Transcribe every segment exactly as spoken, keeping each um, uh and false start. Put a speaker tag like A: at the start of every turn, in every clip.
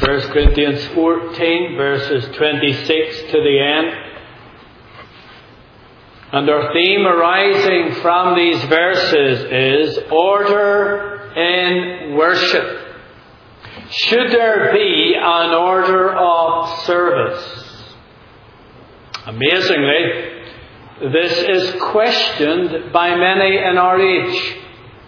A: First Corinthians fourteen, verses twenty-six to the end. And our theme arising from these verses is order in worship. Should there be an order of service? Amazingly, this is questioned by many in our age.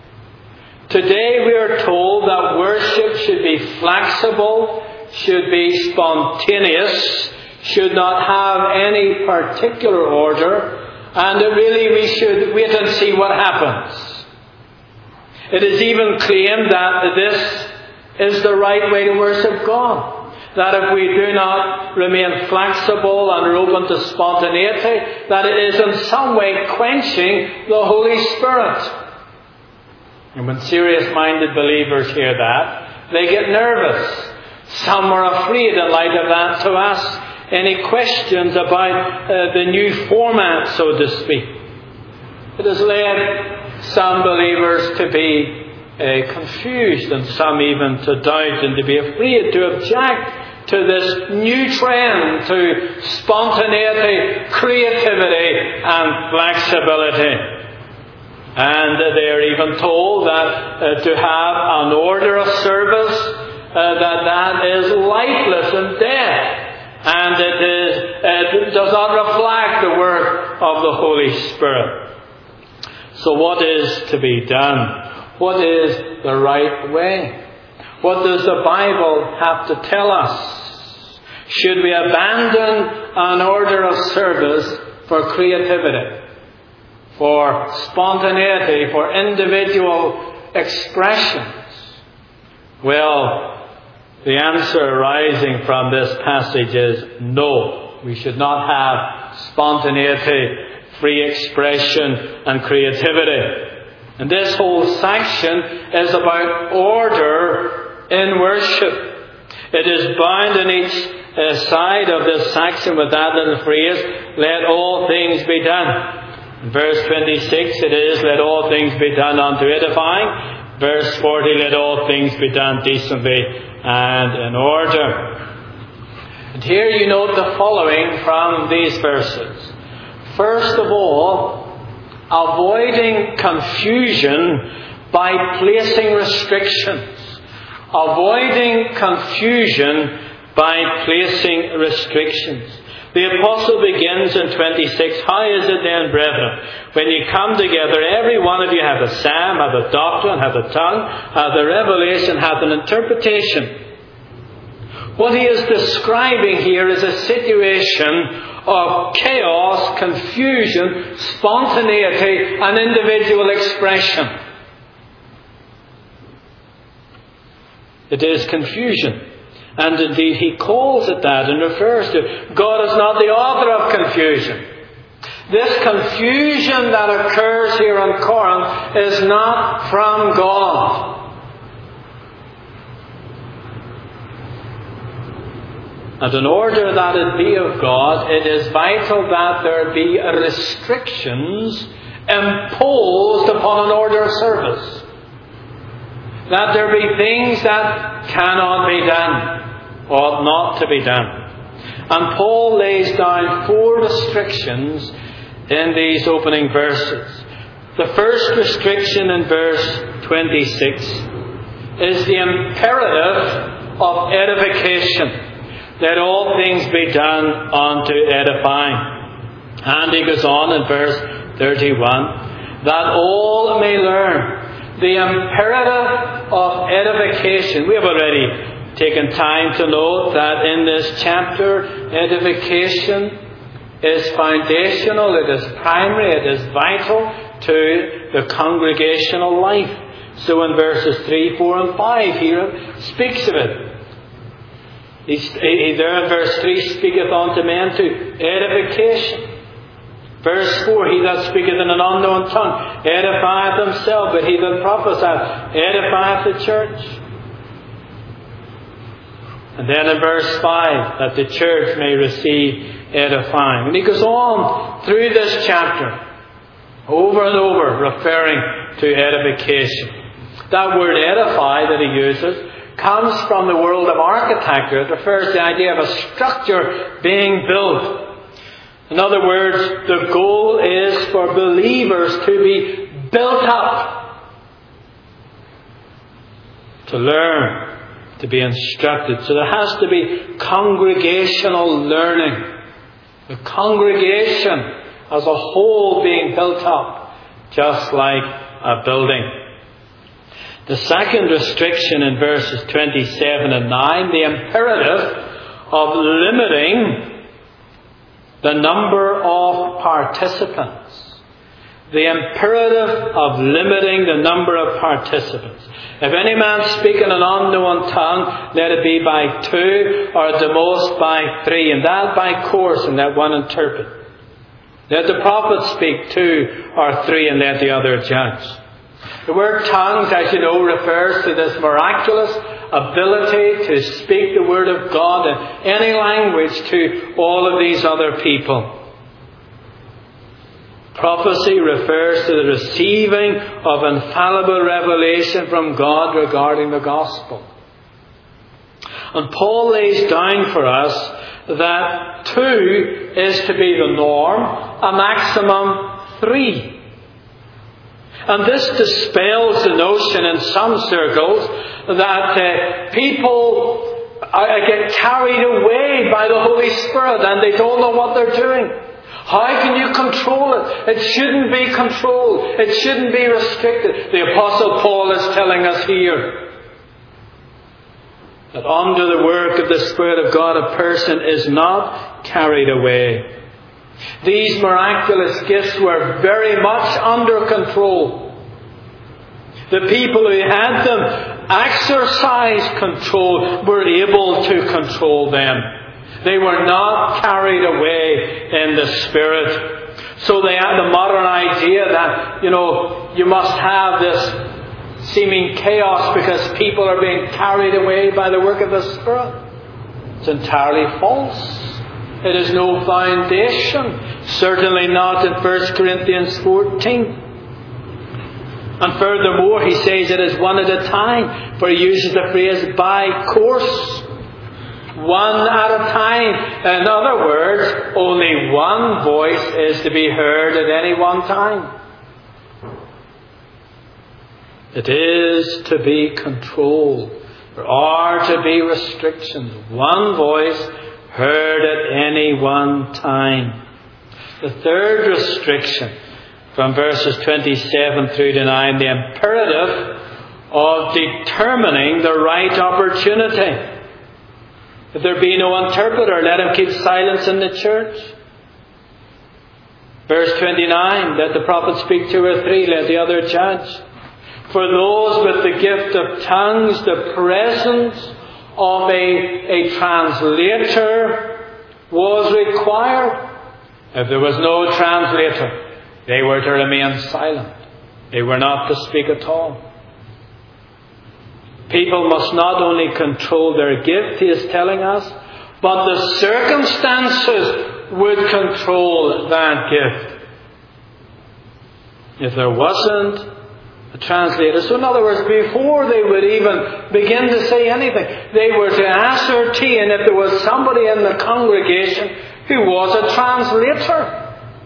A: Today we are told that worship should be flexible, should be spontaneous, should not have any particular order, and that really we should wait and see what happens. It is even claimed that this is the right way to worship God. That if we do not remain flexible and are open to spontaneity, that it is in some way quenching the Holy Spirit. And when serious-minded believers hear that, they get nervous. Some are afraid in light of that to ask any questions about uh, the new format, so to speak. It has led some believers to be uh, confused and some even to doubt and to be afraid to object to this new trend to spontaneity, creativity and flexibility. And uh, they are even told that uh, to have an order of service, uh, that that is lifeless and dead. And it, is, it does not reflect the work of the Holy Spirit. So what is to be done? What is the right way? What does the Bible have to tell us? Should we abandon an order of service for creativity, for spontaneity, for individual expressions? Well, the answer arising from this passage is no. We should not have spontaneity, free expression and creativity. And this whole section is about order in worship. It is bound in each uh, side of this section with that little phrase, let all things be done. In verse twenty-six it is, let all things be done unto edifying. Verse forty, let all things be done decently and in order. And here you note the following from these verses. First of all, avoiding confusion by placing restrictions. Avoiding confusion by placing restrictions. The apostle begins in twenty-six, how is it then, brethren, when you come together, every one of you hath a psalm, hath a doctrine, hath a tongue, hath a revelation, hath an interpretation. What he is describing here is a situation of chaos, confusion, spontaneity, and individual expression. It is confusion. And indeed he calls it that and refers to it. God is not the author of confusion. This confusion that occurs here in Corinth is not from God. And in order that it be of God, it is vital that there be restrictions imposed upon an order of service. That there be things that cannot be done, ought not to be done. And Paul lays down four restrictions in these opening verses. The first restriction in verse twenty-six is the imperative of edification. Let all things be done unto edifying. And he goes on in verse thirty-one, that all may learn. The imperative of edification. We have already taken time to note that in this chapter, edification is foundational, it is primary, it is vital to the congregational life. So in verses three, four and five here speaks of it. He, he there in verse three speaketh unto men to edification. Verse four, he that speaketh in an unknown tongue edifieth himself, but he that prophesieth edifieth the church. And then in verse five, that the church may receive edifying. And he goes on through this chapter, over and over, referring to edification. That word edify that he uses comes from the world of architecture. It refers to the idea of a structure being built. In other words, the goal is for believers to be built up, to learn, to be instructed. So there has to be congregational learning. The congregation as a whole being built up, just like a building. The second restriction in verses twenty-seven and nine, the imperative of limiting the number of participants. The imperative of limiting the number of participants. If any man speak in an unknown tongue, let it be by two, or at the most by three, and that by course, and let one interpret. Let the prophet speak two or three, and let the other judge. The word tongues, as you know, refers to this miraculous ability to speak the word of God in any language to all of these other people. Prophecy refers to the receiving of infallible revelation from God regarding the gospel. And Paul lays down for us that two is to be the norm, a maximum three. And this dispels the notion in some circles that uh, people uh, get carried away by the Holy Spirit and they don't know what they're doing. How can you control it? It shouldn't be controlled. It shouldn't be restricted. The Apostle Paul is telling us here that under the work of the Spirit of God, a person is not carried away. These miraculous gifts were very much under control. The people who had them exercised control, were able to control them. They were not carried away in the Spirit. So they had the modern idea that, you know, you must have this seeming chaos because people are being carried away by the work of the Spirit. It's entirely false. It has no foundation. Certainly not in First Corinthians fourteen. And furthermore, he says it is one at a time. For he uses the phrase by course. One at a time. In other words, only one voice is to be heard at any one time. It is to be controlled. There are to be restrictions. One voice heard at any one time. The third restriction from verses twenty-seven through to nine, the imperative of determining the right opportunity. If there be no interpreter, let him keep silence in the church. Verse twenty-nine, let the prophet speak two or three, let the other judge. For those with the gift of tongues, the presence of a, a translator was required. If there was no translator, they were to remain silent. They were not to speak at all. People must not only control their gift, he is telling us, but the circumstances would control that gift. If there wasn't a translator. So in other words, before they would even begin to say anything, they were to ascertain if there was somebody in the congregation who was a translator.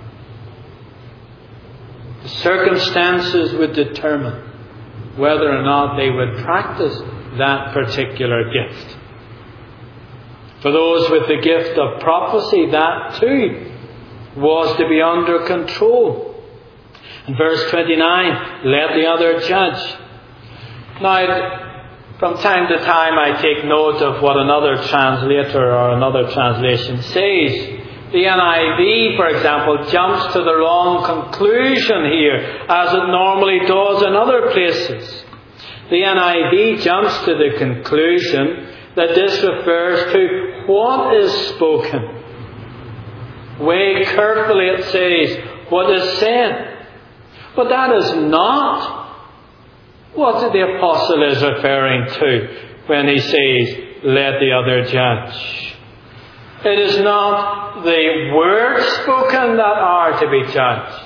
A: The circumstances would determine whether or not they would practice that particular gift. For those with the gift of prophecy, that too was to be under control. In verse twenty-nine, let the other judge. Now, from time to time I take note of what another translator or another translation says. The N I V, for example, jumps to the wrong conclusion here, as it normally does in other places. The N I V jumps to the conclusion that this refers to what is spoken. Weigh carefully, it says, what is said. But that is not what the apostle is referring to when he says, let the other judge. It is not the words spoken that are to be judged,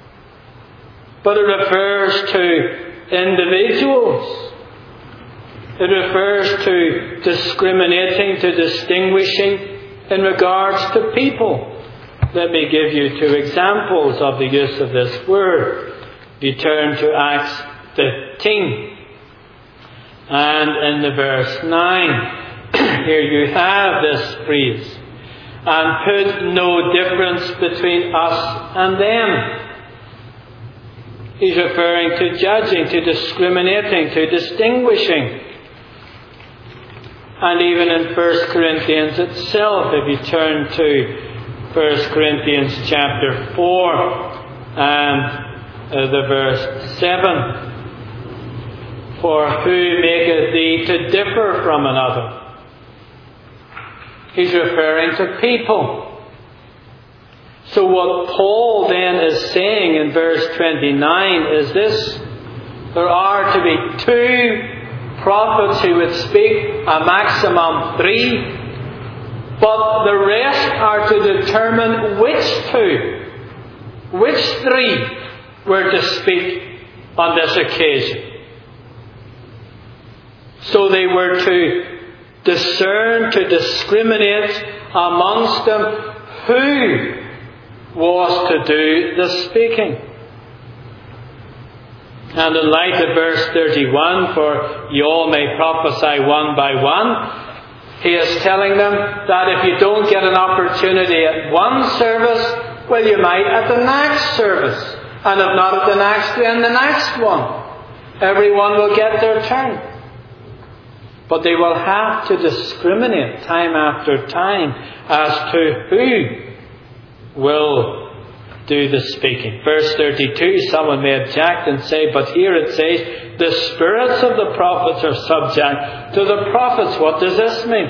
A: but it refers to individuals. It refers to discriminating, to distinguishing in regards to people. Let me give you two examples of the use of this word. You turn to Acts fifteen. And in the verse nine, here you have this phrase. And put no difference between us and them. He's referring to judging, to discriminating, to distinguishing. And even in First Corinthians itself, if you turn to First Corinthians chapter four and uh, the verse seven. For who maketh thee to differ from another? He's referring to people. So what Paul then is saying in verse twenty-nine is this. There are to be two prophets who would speak, a maximum three, but the rest are to determine which two, which three were to speak on this occasion. So they were to discern, to discriminate amongst them who was to do the speaking. And in light of verse thirty-one, for you all may prophesy one by one, he is telling them that if you don't get an opportunity at one service, well, you might at the next service. And if not at the next, then the next one. Everyone will get their turn. But they will have to discriminate time after time as to who will do the speaking. Verse thirty-two, someone may object and say, but here it says, the spirits of the prophets are subject to the prophets. What does this mean?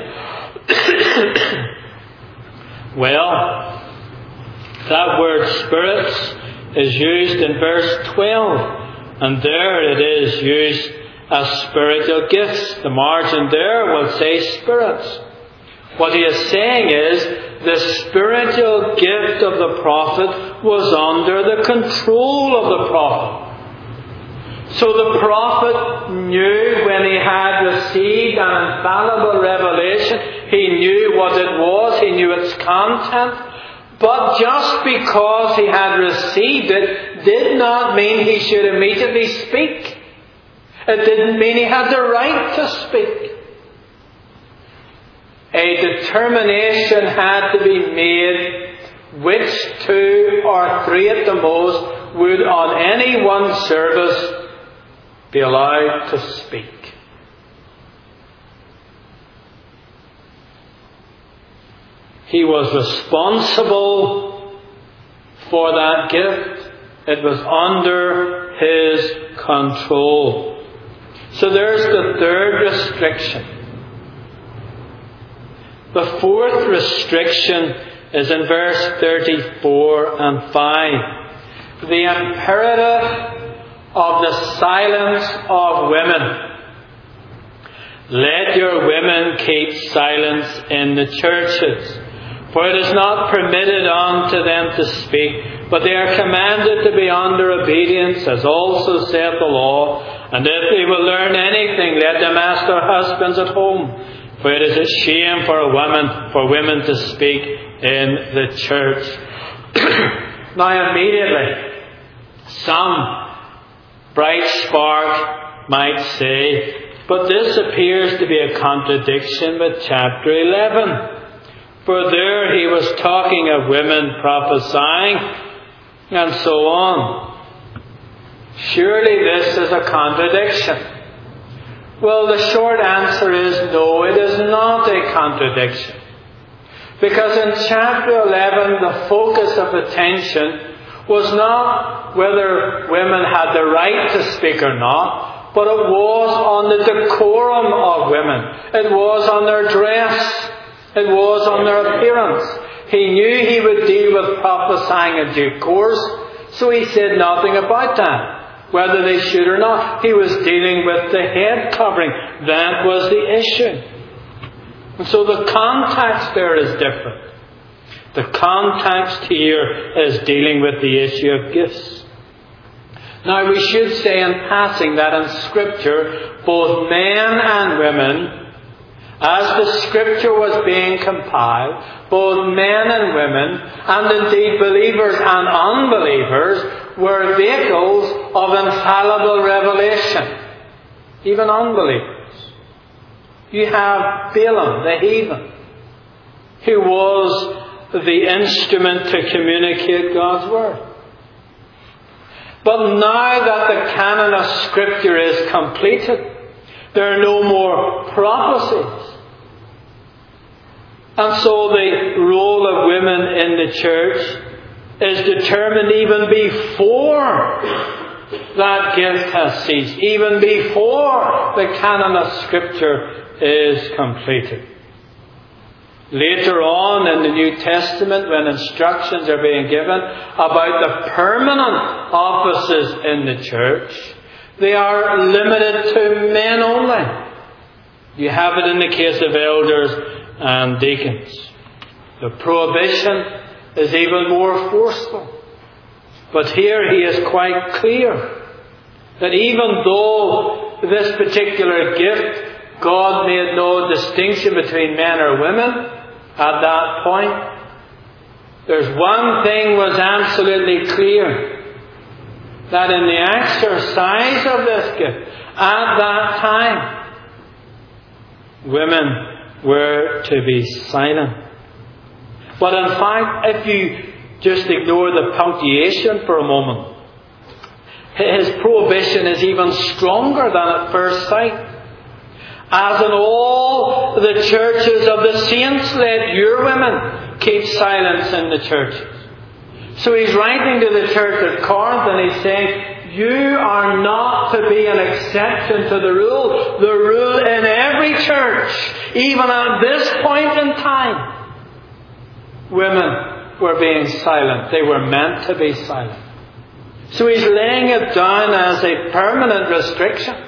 A: Well, that word spirits is used in verse twelve, and there it is used as spiritual gifts. The margin there will say spirits. What he is saying is, the spiritual gift of the prophet was under the control of the prophet. So the prophet knew when he had received an infallible revelation, he knew what it was, he knew its content. But just because he had received it did not mean he should immediately speak. It didn't mean he had the right to speak. A determination had to be made which two or three at the most would on any one service be allowed to speak. He was responsible for that gift. It was under his control. So there's the third restriction. The fourth restriction is in verse thirty-four and five. The imperative of the silence of women. Let your women keep silence in the churches, for it is not permitted unto them to speak, but they are commanded to be under obedience, as also saith the law. And if they will learn anything, let them ask their husbands at home. For it is a shame for a woman, for women to speak in the church. Now immediately, some bright spark might say, but this appears to be a contradiction with chapter eleven. For there he was talking of women prophesying, and so on. Surely this is a contradiction. Well, the short answer is no, it is not a contradiction. Because in chapter eleven, the focus of attention was not whether women had the right to speak or not, but it was on the decorum of women. It was on their dress. It was on their appearance. He knew he would deal with prophesying in due course, so he said nothing about that. Whether they should or not, he was dealing with the head covering. That was the issue. And so the context there is different. The context here is dealing with the issue of gifts. Now we should say in passing that in Scripture, both men and women, as the Scripture was being compiled, both men and women, and indeed believers and unbelievers, were vehicles of infallible revelation. Even unbelievers. You have Balaam, the heathen, who was the instrument to communicate God's Word. But now that the canon of Scripture is completed, there are no more prophecies. And so the role of women in the church is determined even before that gift has ceased, even before the canon of Scripture is completed. Later on in the New Testament, when instructions are being given about the permanent offices in the church, they are limited to men only. You have it in the case of elders and deacons. The prohibition is even more forceful. But here he is quite clear that even though this particular gift, God made no distinction between men or women, at that point, there's one thing was absolutely clear, that in the exercise of this gift, at that time, women were to be silent. But in fact, if you just ignore the punctuation for a moment, his prohibition is even stronger than at first sight. As in all the churches of the saints, let your women keep silence in the churches. So he's writing to the church at Corinth and he's saying, you are not to be an exception to the rule. The rule in every church, even at this point in time, women were being silent. They were meant to be silent. So he's laying it down as a permanent restriction.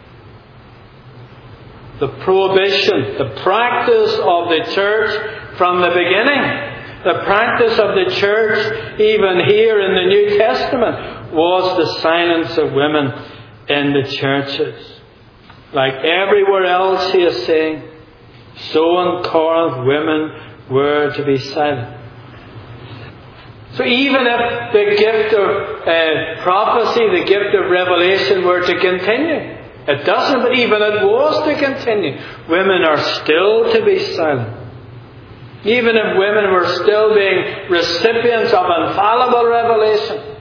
A: The prohibition, the practice of the church from the beginning, the practice of the church even here in the New Testament, was the silence of women in the churches. Like everywhere else, he is saying, so in Corinth, women were to be silent. So even if the gift of uh, prophecy, the gift of revelation were to continue, it doesn't, but even it was to continue, women are still to be silent. Even if women were still being recipients of infallible revelation,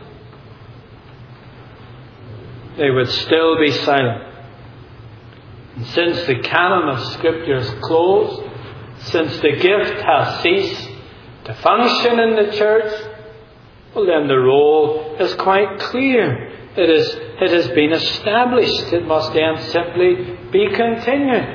A: they would still be silent. And since the canon of Scripture is closed, since the gift has ceased to function in the church, well then the role is quite clear. It is, it has been established. It must then simply be continued.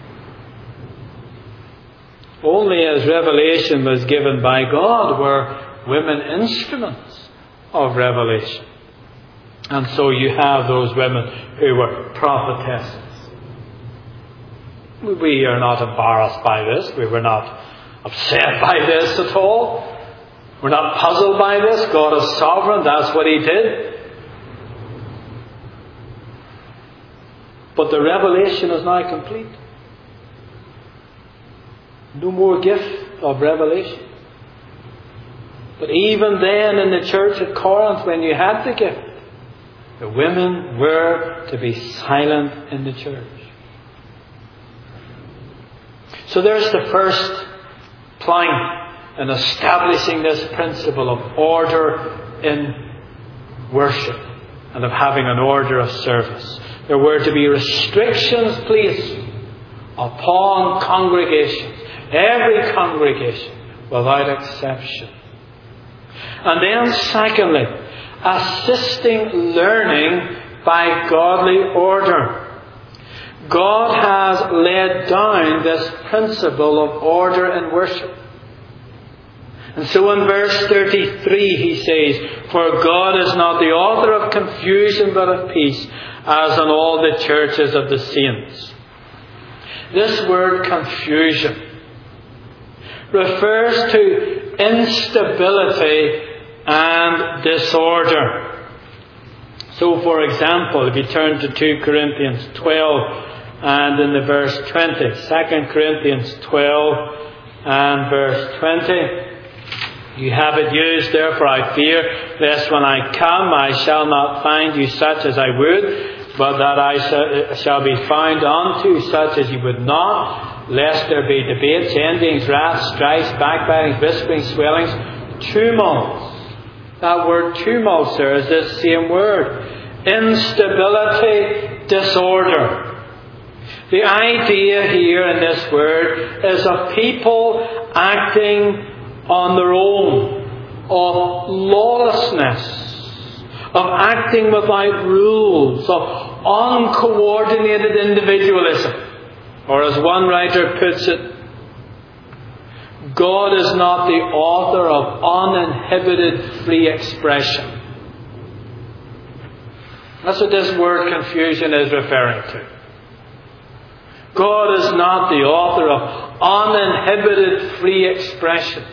A: Only as revelation was given by God were women instruments of revelation. And so you have those women who were prophetesses. We are not embarrassed by this. We were not upset by this at all. We're not puzzled by this. God is sovereign. That's what He did. But the revelation is now complete. No more gift of revelation. But even then in the church at Corinth, when you had the gift, the women were to be silent in the church. So there's the first plank in establishing this principle of order in worship and of having an order of service. There were to be restrictions placed upon congregations, every congregation, without exception. And then secondly, assisting learning by godly order. God has laid down this principle of order in worship. And so in verse thirty-three he says, for God is not the author of confusion but of peace, as in all the churches of the saints. This word confusion refers to instability and disorder. So, for example, if you turn to two Corinthians twelve and in the verse twenty, Second Corinthians twelve and verse twenty, you have it used there, for I fear lest when I come I shall not find you such as I would, but that I shall be found unto such as you would not, lest there be debates, envyings, wraths, strifes, backbitings, whisperings, swellings, tumults. That word tumults there is this same word. Instability, disorder. The idea here in this word is of people acting on their own, of lawlessness, of acting without rules, of uncoordinated individualism. Or as one writer puts it, God is not the author of uninhibited free expression. That's what this word confusion is referring to. God is not the author of uninhibited free expression.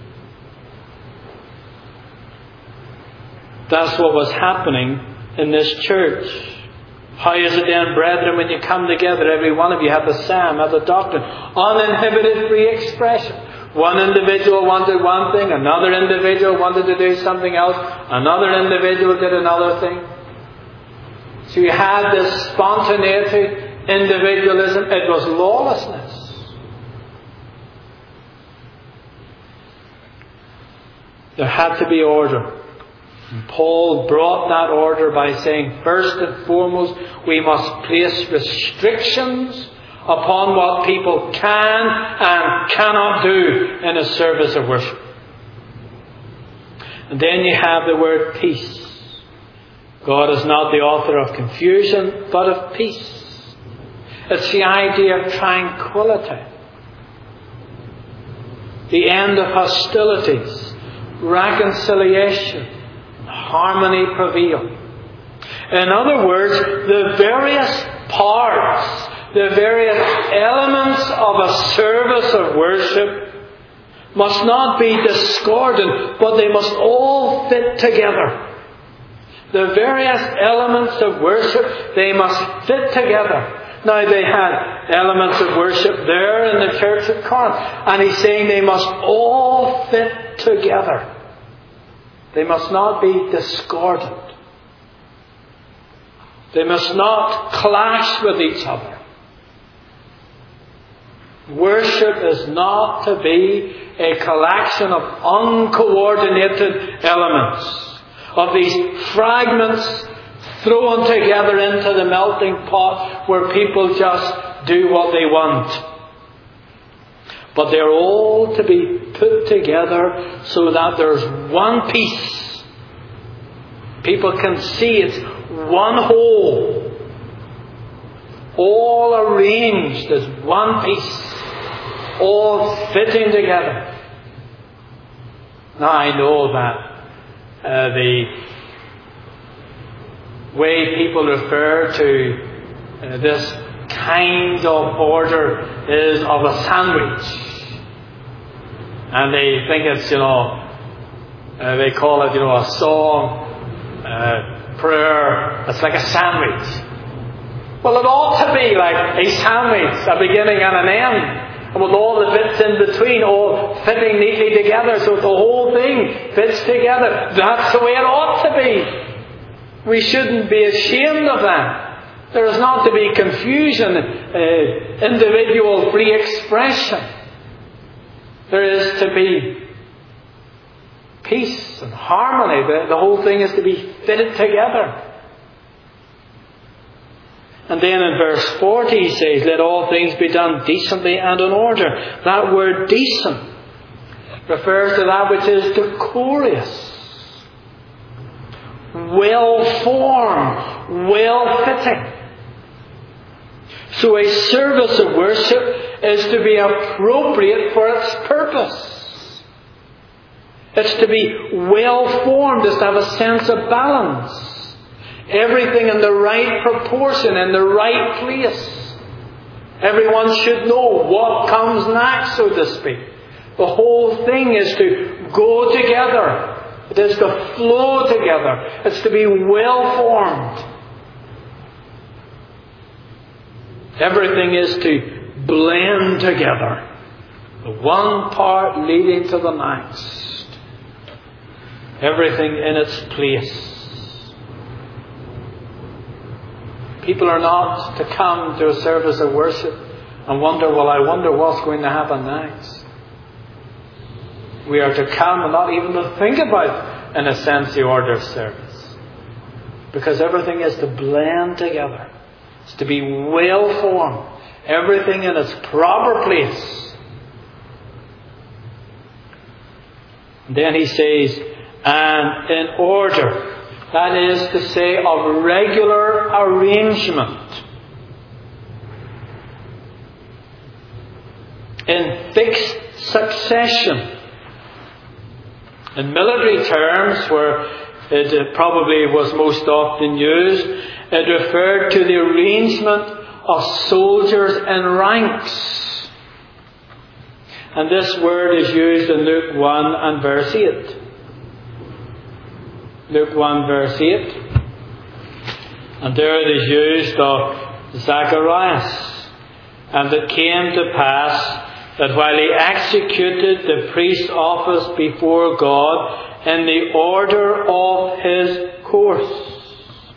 A: That's what was happening in this church. How is it then, brethren, when you come together, every one of you have the psalm, have the doctrine, uninhibited free expression. One individual wanted one thing, another individual wanted to do something else, another individual did another thing. So you had this spontaneity, individualism, it was lawlessness. There had to be order. And Paul brought that order by saying, first and foremost, we must place restrictions upon what people can and cannot do in a service of worship. And then you have the word peace. God is not the author of confusion, but of peace. It's the idea of tranquility. The end of hostilities, reconciliation, harmony prevail. In other words, the various parts, the various elements of a service of worship must not be discordant, but they must all fit together. The various elements of worship, they must fit together. Now, they had elements of worship there in the church at Corinth, and he's saying they must all fit together. They must not be discordant. They must not clash with each other. Worship is not to be a collection of uncoordinated elements, of these fragments thrown together into the melting pot where people just do what they want. But they're all to be put together so that there's one piece. People can see it's one whole, all arranged as one piece, all fitting together. Now I know that uh, the way people refer to uh, this kind of order is of a sandwich. And they think it's, you know, uh, they call it, you know, a song, uh, prayer. It's like a sandwich. Well, it ought to be like a sandwich, a beginning and an end, and with all the bits in between all fitting neatly together so the whole thing fits together. That's the way it ought to be. We shouldn't be ashamed of that. There is not to be confusion, uh, individual free expression. There is to be peace and harmony. The, the whole thing is to be fitted together. And then in verse forty he says, let all things be done decently and in order. That word decent refers to that which is decorous, well-formed, well-fitting. So a service of worship is to be appropriate for its purpose. It's to be well-formed. It's to have a sense of balance. Everything in the right proportion, in the right place. Everyone should know what comes next, so to speak. The whole thing is to go together. It is to flow together. It's to be well formed. Everything is to blend together. The one part leading to the next. Everything in its place. People are not to come to a service of worship and wonder, well, I wonder what's going to happen next. We are to come and not even to think about, in a sense, the order of service. Because everything is to blend together. It's to be well formed. Everything in its proper place. And then he says, and in order. That is to say, of regular arrangement. In fixed succession. In military terms, where it probably was most often used, it referred to the arrangement of soldiers in ranks. And this word is used in Luke one and verse eight. Luke one verse eight. And there it is used of Zacharias. And it came to pass that while he executed the priest's office before God in the order of his course,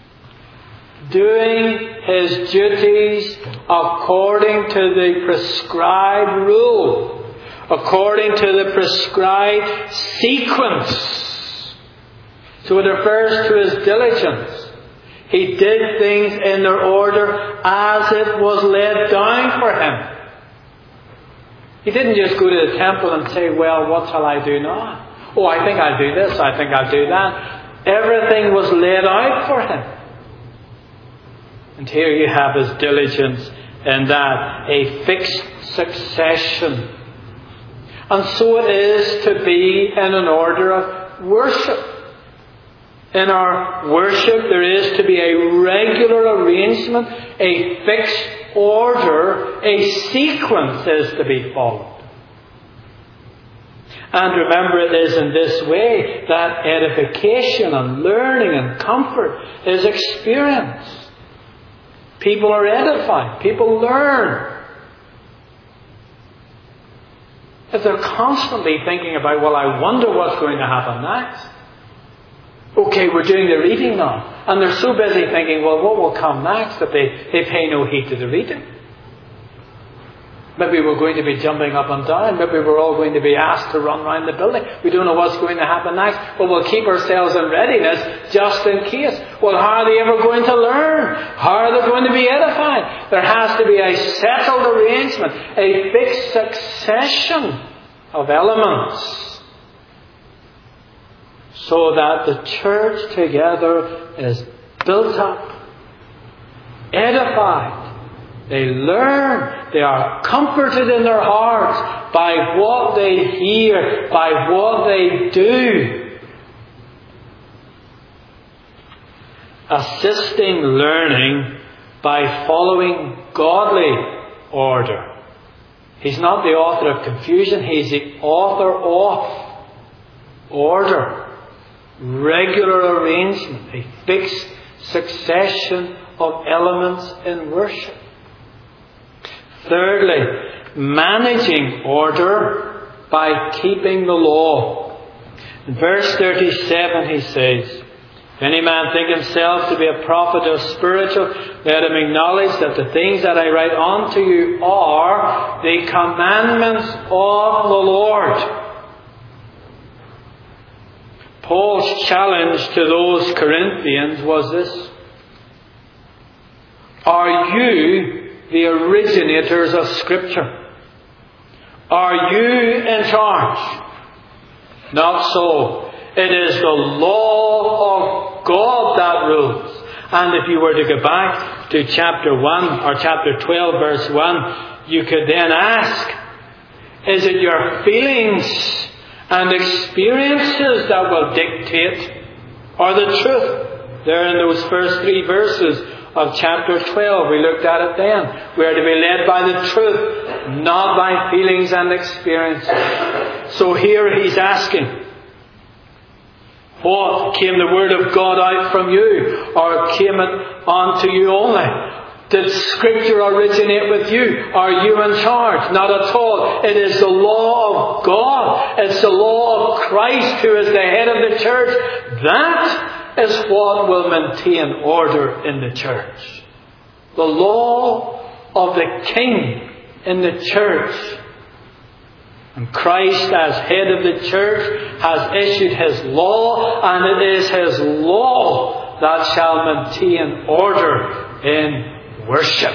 A: doing his duties according to the prescribed rule, according to the prescribed sequence. So it refers to his diligence. He did things in their order as it was laid down for him. He didn't just go to the temple and say, well, what shall I do now? Oh, I think I'll do this, I think I'll do that. Everything was laid out for him. And here you have his diligence in that, a fixed succession. And so it is to be in an order of worship. In our worship there is to be a regular arrangement, a fixed order, a sequence is to be followed. And remember, it is in this way that edification and learning and comfort is experienced. People are edified. People learn. If they're constantly thinking about, well, I wonder what's going to happen next. Okay, we're doing the reading now. And they're so busy thinking, well, what will come next, that they, they pay no heed to the reading. Maybe we're going to be jumping up and down. Maybe we're all going to be asked to run around the building. We don't know what's going to happen next. But we'll keep ourselves in readiness just in case. Well, how are they ever going to learn? How are they going to be edified? There has to be a settled arrangement, a fixed succession of elements, so that the church together is built up, edified. They learn, they are comforted in their hearts by what they hear, by what they do. Assisting learning by following godly order. He's not the author of confusion, he's the author of order. Regular arrangement, a fixed succession of elements in worship. Thirdly, managing order by keeping the law. In verse thirty-seven he says, if any man think himself to be a prophet or spiritual, let him acknowledge that the things that I write unto you are the commandments of the Lord. Paul's challenge to those Corinthians was this: are you the originators of Scripture? Are you in charge? Not so. It is the law of God that rules. And if you were to go back to chapter one or chapter twelve verse one, you could then ask, is it your feelings and experiences that will dictate, or the truth? There in those first three verses of chapter twelve, we looked at it then. We are to be led by the truth, not by feelings and experiences. So here he's asking, What? Came the word of God out from you? Or came it unto you only? Did Scripture originate with you? Are you in charge? Not at all. It is the law of God. It's the law of Christ who is the head of the church. That is what will maintain order in the church. The law of the King in the church. And Christ, as head of the church, has issued His law, and it is His law that shall maintain order in worship.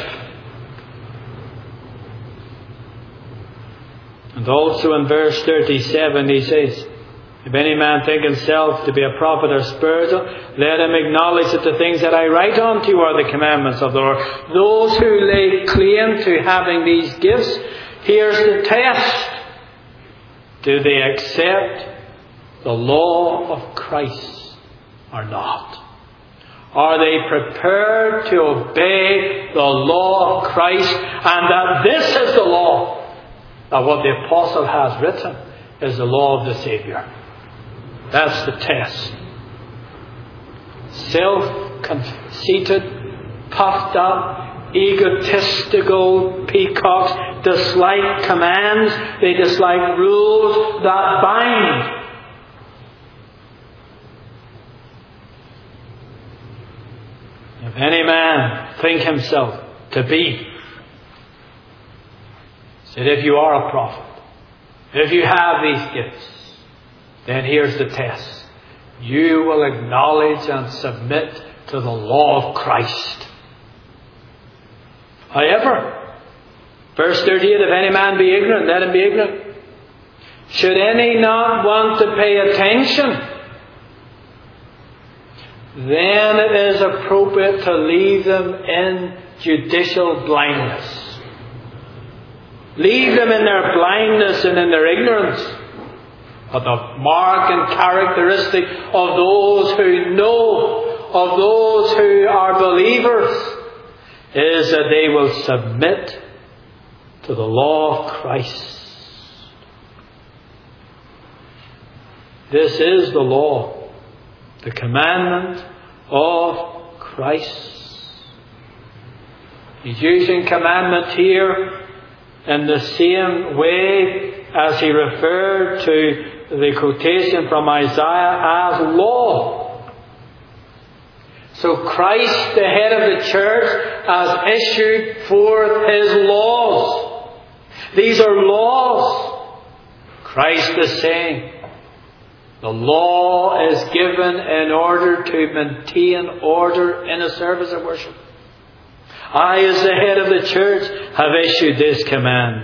A: And also in verse thirty-seven he says, if any man think himself to be a prophet or spiritual, let him acknowledge that the things that I write unto you are the commandments of the Lord. Those who lay claim to having these gifts, here's the test. Do they accept the law of Christ or not? Are they prepared to obey the law of Christ, and that this is the law, that what the apostle has written is the law of the Saviour? That's the test. Self-conceited, puffed up, egotistical peacocks dislike commands, they dislike rules that bind. If any man think himself to be, said, if you are a prophet, if you have these gifts, then here's the test. You will acknowledge and submit to the law of Christ. However, verse thirty-eight, if any man be ignorant, let him be ignorant. Should any not want to pay attention, then it is appropriate to leave them in judicial blindness. Leave them in their blindness and in their ignorance. But the mark and characteristic of those who know, of those who are believers, is that they will submit to the law of Christ. This is the law, the commandment of Christ. He's using commandment here in the same way as he referred to the quotation from Isaiah as law. So Christ, the head of the church, has issued forth His laws. These are laws. Christ is saying, the law is given in order to maintain order in a service of worship. I, as the head of the church, have issued this command.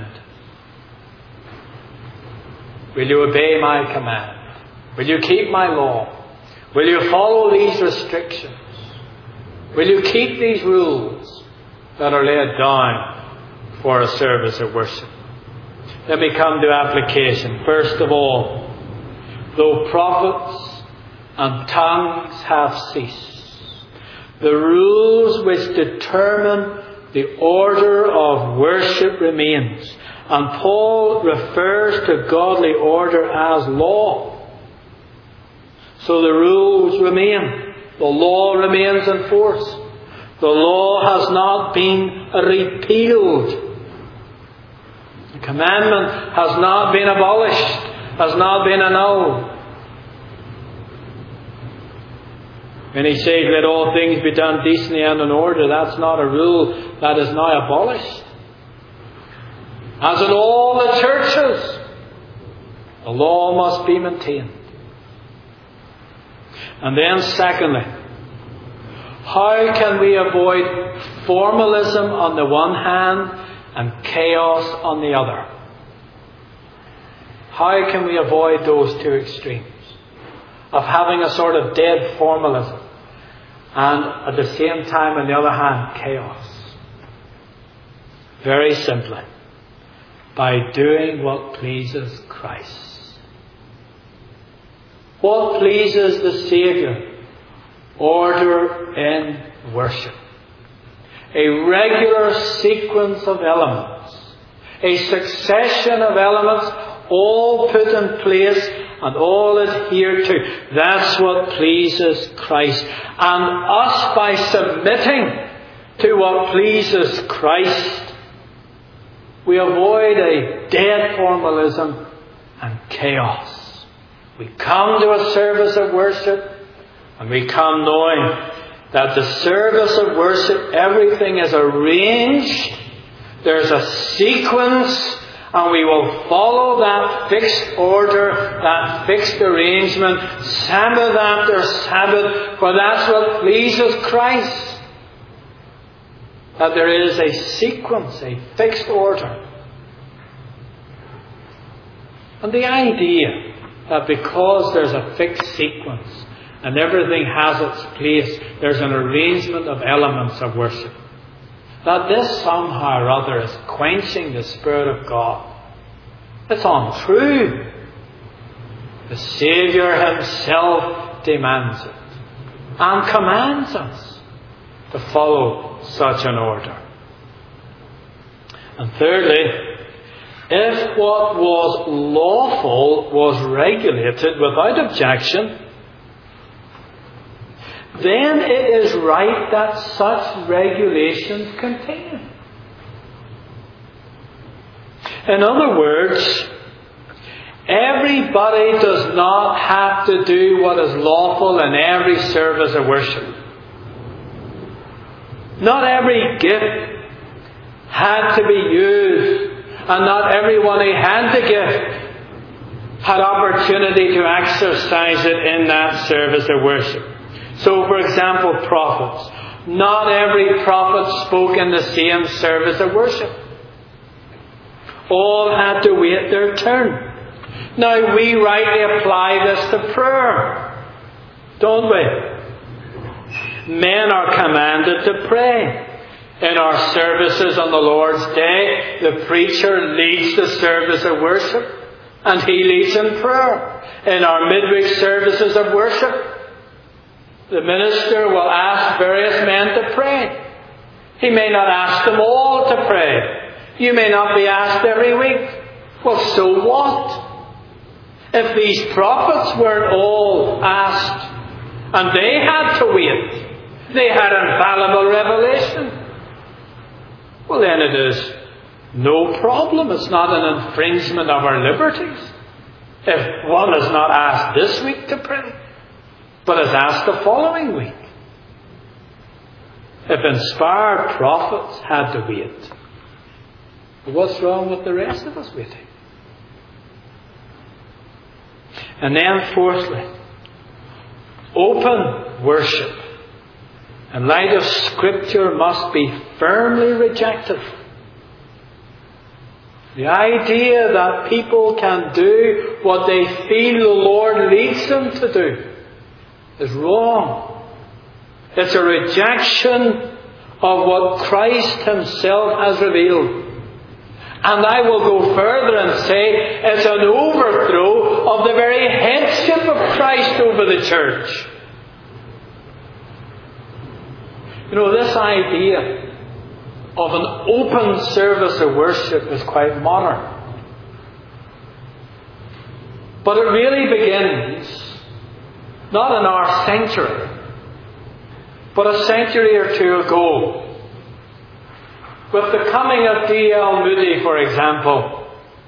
A: Will you obey my command? Will you keep my law? Will you follow these restrictions? Will you keep these rules that are laid down for a service of worship? Let me come to application. First of all, though prophets and tongues have ceased, the rules which determine the order of worship remains. And Paul refers to godly order as law. So the rules remain. The law remains in force. The law has not been repealed. The commandment has not been abolished, has not been annulled. When he says, let all things be done decently and in order, that's not a rule that is now abolished. As in all the churches, the law must be maintained. And then secondly, how can we avoid formalism on the one hand and chaos on the other? How can we avoid those two extremes of having a sort of dead formalism and at the same time, on the other hand, chaos? Very simply, by doing what pleases Christ. What pleases the Saviour? Order in worship. A regular sequence of elements. A succession of elements all put in place and all adhered to. That's what pleases Christ. And us, by submitting to what pleases Christ, we avoid a dead formalism and chaos. We come to a service of worship, and we come knowing that the service of worship, everything is arranged. There's a sequence, and we will follow that fixed order, that fixed arrangement, Sabbath after Sabbath, for that's what pleases Christ. That there is a sequence, a fixed order. And the idea that because there's a fixed sequence and everything has its place, there's an arrangement of elements of worship, that this somehow or other is quenching the Spirit of God. It's untrue. The Saviour Himself demands it and commands us to follow such an order. And thirdly, if what was lawful was regulated without objection, then it is right that such regulations continue. In other words, everybody does not have to do what is lawful in every service of worship. Not every gift had to be used, and not everyone who had the gift had opportunity to exercise it in that service of worship. So, for example, prophets. Not every prophet spoke in the same service of worship. All had to wait their turn. Now, we rightly apply this to prayer, don't we? Men are commanded to pray. In our services on the Lord's Day, the preacher leads the service of worship, and he leads in prayer. In our midweek services of worship, the minister will ask various men to pray. He may not ask them all to pray. You may not be asked every week. Well, so what? If these prophets weren't all asked, and they had to wait, they had infallible revelation, well, then it is no problem. It's not an infringement of our liberties. If one is not asked this week to pray, but is asked the following week. If inspired prophets had to wait, what's wrong with the rest of us waiting? And then fourthly, open worship in light of Scripture must be firmly rejected. The idea that people can do what they feel the Lord leads them to do is wrong. It's a rejection of what Christ Himself has revealed. And I will go further and say it's an overthrow of the very headship of Christ over the church. You know, this idea of an open service of worship is quite modern. But it really begins not in our century, but a century or two ago. With the coming of D L Moody, for example.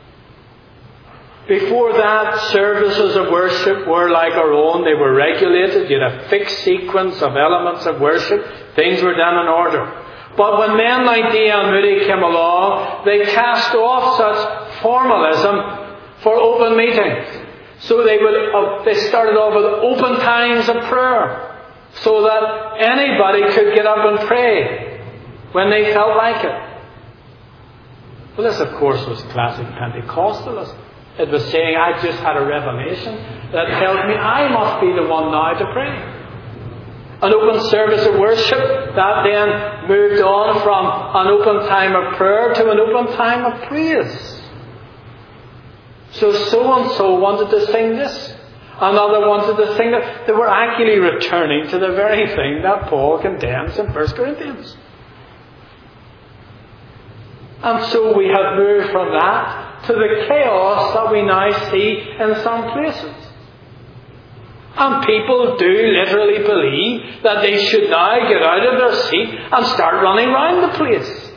A: Before that, services of worship were like our own. They were regulated. You had a fixed sequence of elements of worship. Things were done in order. But when men like D L Moody came along, they cast off such formalism for open meetings. So they would uh, they started off with open times of prayer, so that anybody could get up and pray when they felt like it. Well, this, of course, was classic Pentecostalism. It was saying, I just had a revelation that tells me I must be the one now to pray. An open service of worship, that then moved on from an open time of prayer to an open time of praise. So so-and-so wanted to sing this. Another wanted to sing that. They were actually returning to the very thing that Paul condemns in First Corinthians. And so we have moved from that to the chaos that we now see in some places. And people do literally believe that they should now get out of their seat and start running around the place.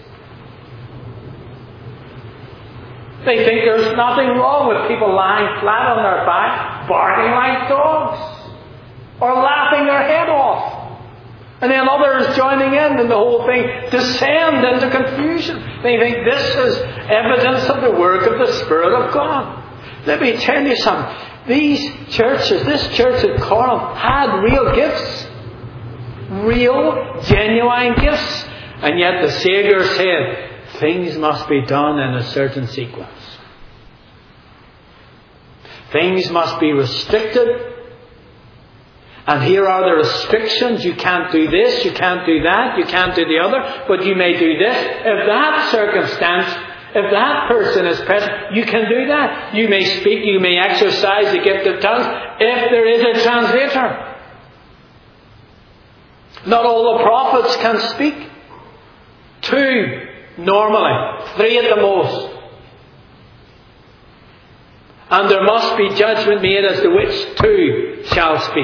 A: They think there's nothing wrong with people lying flat on their back, barking like dogs, or laughing their head off. And then others joining in, and the whole thing descend into confusion. They think this is evidence of the work of the Spirit of God. Let me tell you something. These churches, this church at Corinth, had real gifts. Real, genuine gifts. And yet the Saviour said, things must be done in a certain sequence. Things must be restricted. And here are the restrictions. You can't do this, you can't do that, you can't do the other, but you may do this. If that circumstance, if that person is present, you can do that. You may speak, you may exercise the gift of tongues if there is a translator. Not all the prophets can speak. Two, normally. Three at the most. And there must be judgment made as to which two shall speak.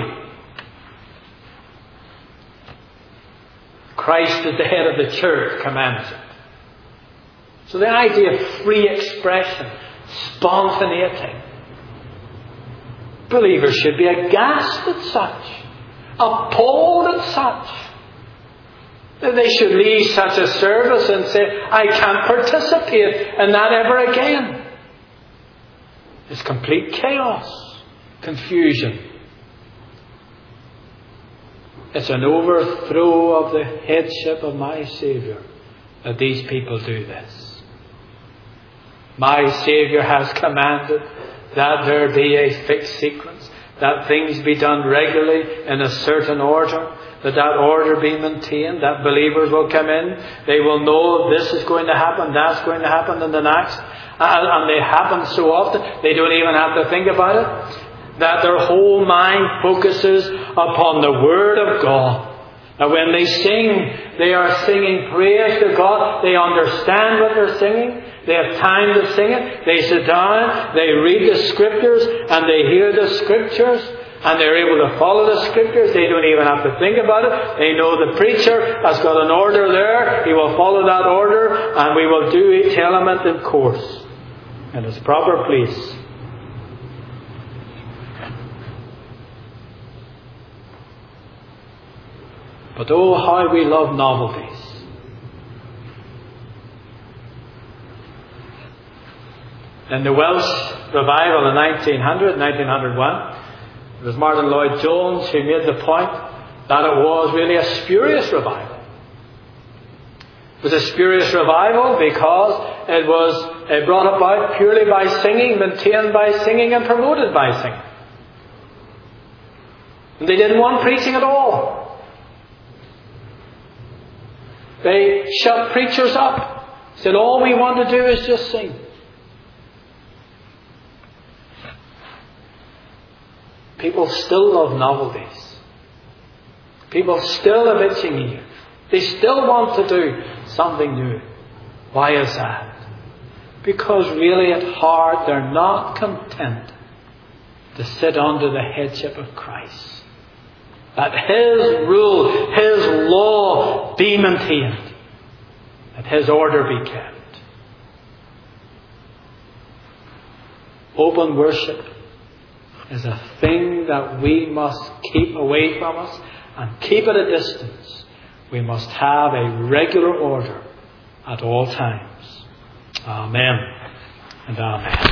A: Christ as the head of the church commands it. So the idea of free expression, spontaneity. Believers should be aghast at such, appalled at such. They should leave such a service and say, I can't participate in that ever again. It's complete chaos, confusion. It's an overthrow of the headship of my Saviour that these people do this. My Saviour has commanded that there be a fixed sequence, that things be done regularly in a certain order, that that order be maintained, that believers will come in, they will know this is going to happen, that's going to happen in the next, and they happen so often they don't even have to think about it. That their whole mind focuses upon the Word of God. Now when they sing, they are singing praise to God. They understand what they're singing. They have time to sing it. They sit down, they read the Scriptures, and they hear the Scriptures, and they're able to follow the Scriptures. They don't even have to think about it. They know the preacher has got an order there. He will follow that order, and we will do each element in course in its proper place. But oh, how we love novelties. In the Welsh revival in nineteen hundred, nineteen oh one, it was Martin Lloyd-Jones who made the point that it was really a spurious revival. It was a spurious revival because it was brought about purely by singing, maintained by singing, and promoted by singing. And they didn't want preaching at all. They shut preachers up. Said all we want to do is just sing. People still love novelties. People still have itching ears. They still want to do something new. Why is that? Because really at heart they're not content to sit under the headship of Christ. That His rule, His law be maintained. That His order be kept. Open worship is a thing that we must keep away from us and keep at a distance. We must have a regular order at all times. Amen and amen.